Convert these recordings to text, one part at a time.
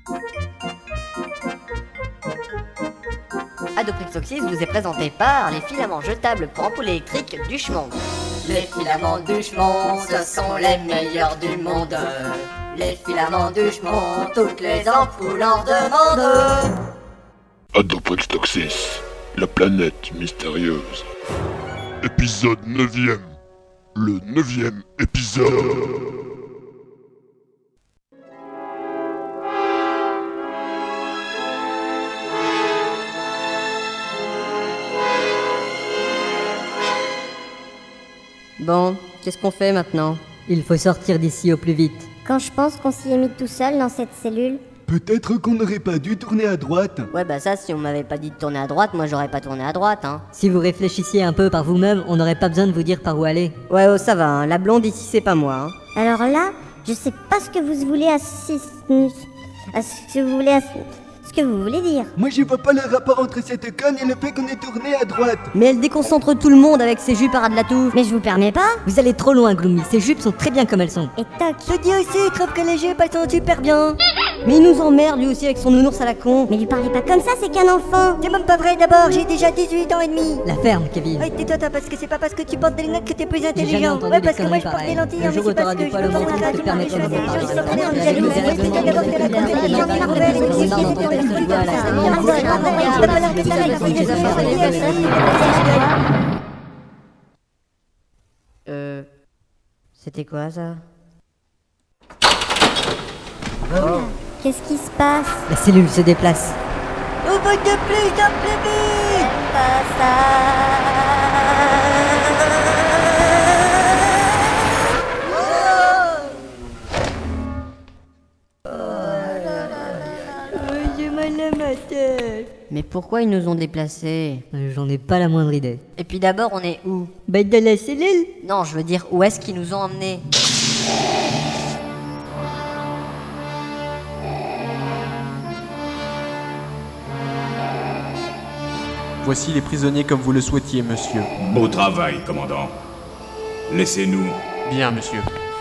Adoprix Toxis vous est présenté par les filaments jetables pour ampoules électriques Duchemont. Les filaments Duchemont, ce sont les meilleurs du monde. Les filaments Duchemont, toutes les ampoules en demandent. Adoprix Toxis, la planète mystérieuse. Épisode 9e. Le 9e épisode. Bon, qu'est-ce qu'on fait maintenant? Il faut sortir d'ici au plus vite. Quand je pense qu'on s'y est mis tout seul dans cette cellule. Peut-être qu'on n'aurait pas dû tourner à droite. Ouais bah ça, si on m'avait pas dit de tourner à droite, moi j'aurais pas tourné à droite, hein. Si vous réfléchissiez un peu par vous-même, on n'aurait pas besoin de vous dire par où aller. Ouais, oh ça va, hein. La blonde ici c'est pas moi, hein. Alors là, je sais pas ce que vous voulez ce que vous voulez dire. Moi je vois pas le rapport entre cette conne et le fait qu'on ait tourné à droite. Mais elle déconcentre tout le monde avec ses jupes à ras de la toux. Mais je vous permets pas. Vous allez trop loin, Gloomy. Ces jupes sont très bien comme elles sont. Et toc. Je dis aussi, il trouve que les jupes, elles sont super bien. Mais il nous emmerde, lui aussi, avec son nounours à la con. Mais lui parlez pas comme ça, c'est qu'un enfant. C'est même pas vrai, d'abord, j'ai déjà 18 ans et demi. La ferme, Kevin. Ouais, tais-toi, parce que c'est pas parce que tu portes des lunettes que t'es plus intelligent. Ouais, parce que moi, je porte des lentilles, mais c'est parce que je veux pas te permettre C'était quoi ça? Qu'est-ce qui se passe? La cellule se déplace. On va de plus en plus vite. Pas ça. J'ai mal à ma tête. Mais pourquoi ils nous ont déplacés? J'en ai pas la moindre idée. Et puis d'abord, on est où? Bah, dans la cellule. Non, je veux dire, où est-ce qu'ils nous ont emmenés? Voici les prisonniers comme vous le souhaitiez, monsieur. Beau travail, commandant. Laissez-nous. Bien, monsieur.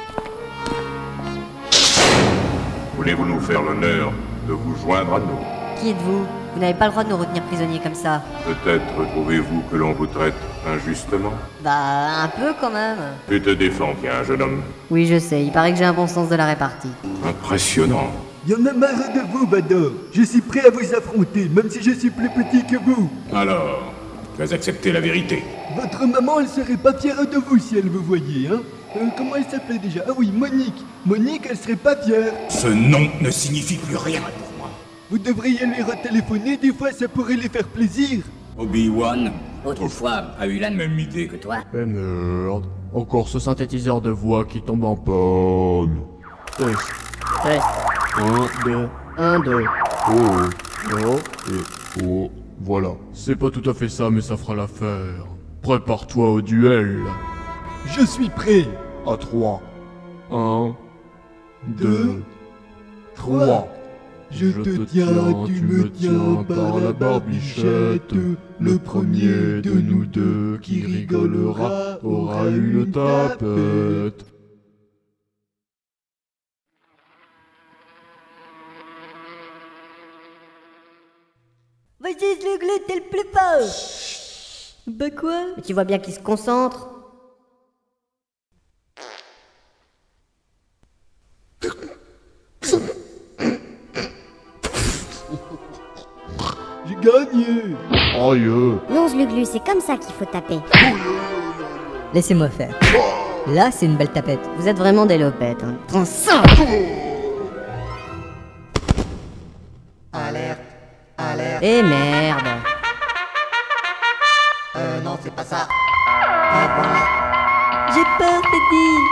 Voulez-vous nous faire l'honneur de vous joindre à nous? Qui êtes-vous? Vous n'avez pas le droit de nous retenir prisonniers comme ça. Peut-être trouvez-vous que l'on vous traite injustement? Bah, un peu quand même. Tu te défends bien, jeune homme. Oui, je sais, il paraît que j'ai un bon sens de la répartie. Impressionnant. Y'en a marre de vous, Bador. Je suis prêt à vous affronter, même si je suis plus petit que vous. Alors, tu as accepté la vérité. Votre maman, elle serait pas fière de vous si elle vous voyait, hein. Comment elle s'appelait déjà? Ah oui, Monique. Monique, elle serait pas fière. Ce nom ne signifie plus rien pour moi. Vous devriez lui retéléphoner, des fois ça pourrait lui faire plaisir. Obi-Wan, autrefois, a eu la même idée que toi. Eh merde, encore ce synthétiseur de voix qui tombe en panne. Test. Test. 1, 2. 1, 2. Oh et oh. Voilà. C'est pas tout à fait ça, mais ça fera l'affaire. Prépare-toi au duel. Je suis prêt. À 3. 1, 2, 3. Je te tiens, tu me tiens par la barbichette. Le premier de nous deux qui rigolera aura une tapette. Vas-y, le glue, t'es le plus fort. Bah quoi? Mais tu vois bien qu'ils se concentrent. J'ai gagné. Aïe. Non, Zluglu, c'est comme ça qu'il faut taper. Laissez-moi faire. Là, c'est une belle tapette. Vous êtes vraiment des lopettes, hein. Prends ça! Alerte, alerte. Eh merde! Non, c'est pas ça. Ah, voilà. J'ai peur, Teddy.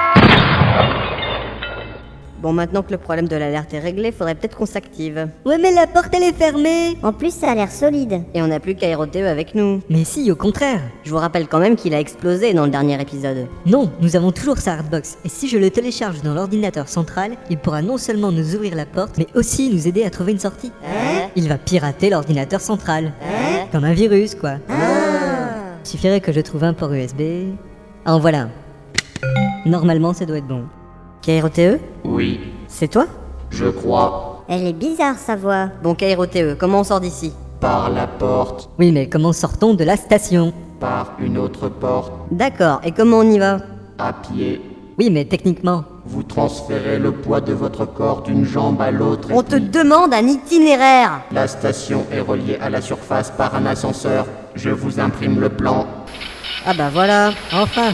Bon, maintenant que le problème de l'alerte est réglé, faudrait peut-être qu'on s'active. Ouais, mais la porte, elle est fermée. En plus, ça a l'air solide. Et on n'a plus qu'AeroTE avec nous. Mais si, au contraire. Je vous rappelle quand même qu'il a explosé dans le dernier épisode. Non, nous avons toujours sa hardbox. Et si je le télécharge dans l'ordinateur central, il pourra non seulement nous ouvrir la porte, mais aussi nous aider à trouver une sortie. Il va pirater l'ordinateur central. Comme un virus, quoi. Il suffirait que je trouve un port USB. Ah, en voilà un. Normalement, ça doit être bon. KROTE? Oui, C'est toi? je crois. Elle est bizarre sa voix. Bon, KROTE, comment on sort d'ici? Par la porte, Oui, mais comment sortons de la station? par une autre porte, D'accord, et comment on y va? à pied. Oui, mais techniquement. Vous transférez le poids de votre corps d'une jambe à l'autre. On te demande un itinéraire! La station est reliée à la surface par un ascenseur. Je vous imprime le plan. Ah bah voilà. Enfin!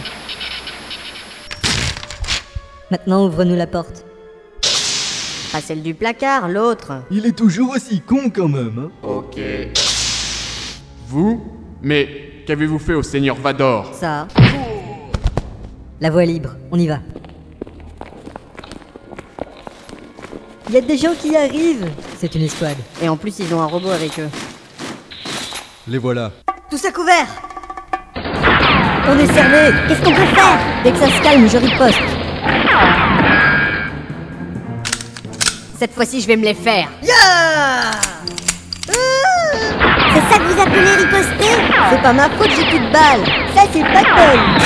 Maintenant, ouvre-nous la porte. Pas celle du placard, l'autre. Il est toujours aussi con quand même, hein. Ok. Vous? Mais qu'avez-vous fait au Seigneur Vador? Ça. La voie est libre, on y va. Il y a des gens qui arrivent! C'est une escouade. Et en plus, ils ont un robot avec eux. Les voilà. Tous à couvert! On est cerné! Qu'est-ce qu'on peut faire? Dès que ça se calme, je riposte. Cette fois-ci, je vais me les faire. C'est ça que vous appelez riposter? C'est pas ma faute, j'ai plus de balles! Ça, c'est pas de bol!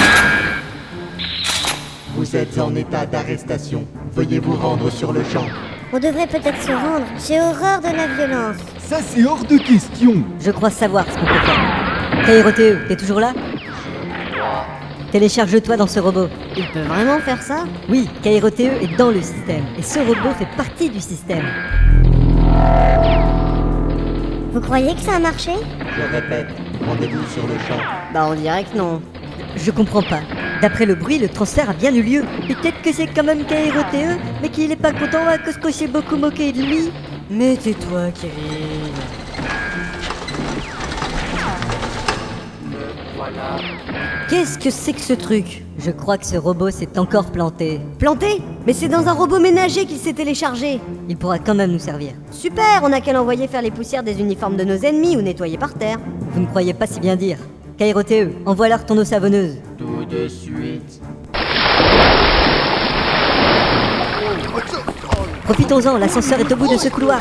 Vous êtes en état d'arrestation. Veuillez vous rendre sur le champ. On devrait peut-être se rendre. J'ai horreur de la violence. Ça c'est hors de question. Je crois savoir ce qu'on peut faire. KROTE, t'es toujours là? Télécharge-toi dans ce robot. Il peut vraiment faire ça? Oui, KROTE est dans le système, et ce robot fait partie du système. Vous croyez que ça a marché? Je répète, rendez-vous sur le champ. Bah on dirait que non. Je comprends pas. D'après le bruit, le transfert a bien eu lieu. Peut-être que c'est quand même KROTE, mais qu'il est pas content à cause qu'on s'est beaucoup moqué de lui. Mais tais-toi, Kirill. Qu'est-ce que c'est que ce truc? Je crois que ce robot s'est encore planté. Planté? Mais c'est dans un robot ménager qu'il s'est téléchargé. Il pourra quand même nous servir. Super, on a qu'à l'envoyer faire les poussières des uniformes de nos ennemis ou nettoyer par terre. Vous ne croyez pas si bien dire. KROTE, envoie-leur ton eau savonneuse. Tout de suite. Profitons-en, l'ascenseur est au bout de ce couloir.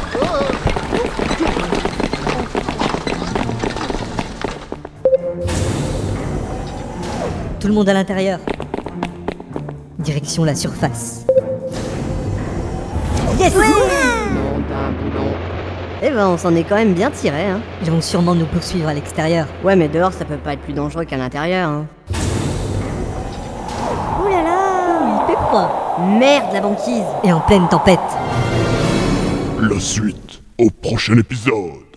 Tout le monde à l'intérieur. Direction la surface. Yes! Eh ben, on s'en est quand même bien tiré, hein. Ils vont sûrement nous poursuivre à l'extérieur. Ouais, mais dehors, ça peut pas être plus dangereux qu'à l'intérieur, hein. Ouh là là! Il fait froid. Merde, la banquise! Et en pleine tempête. La suite au prochain épisode.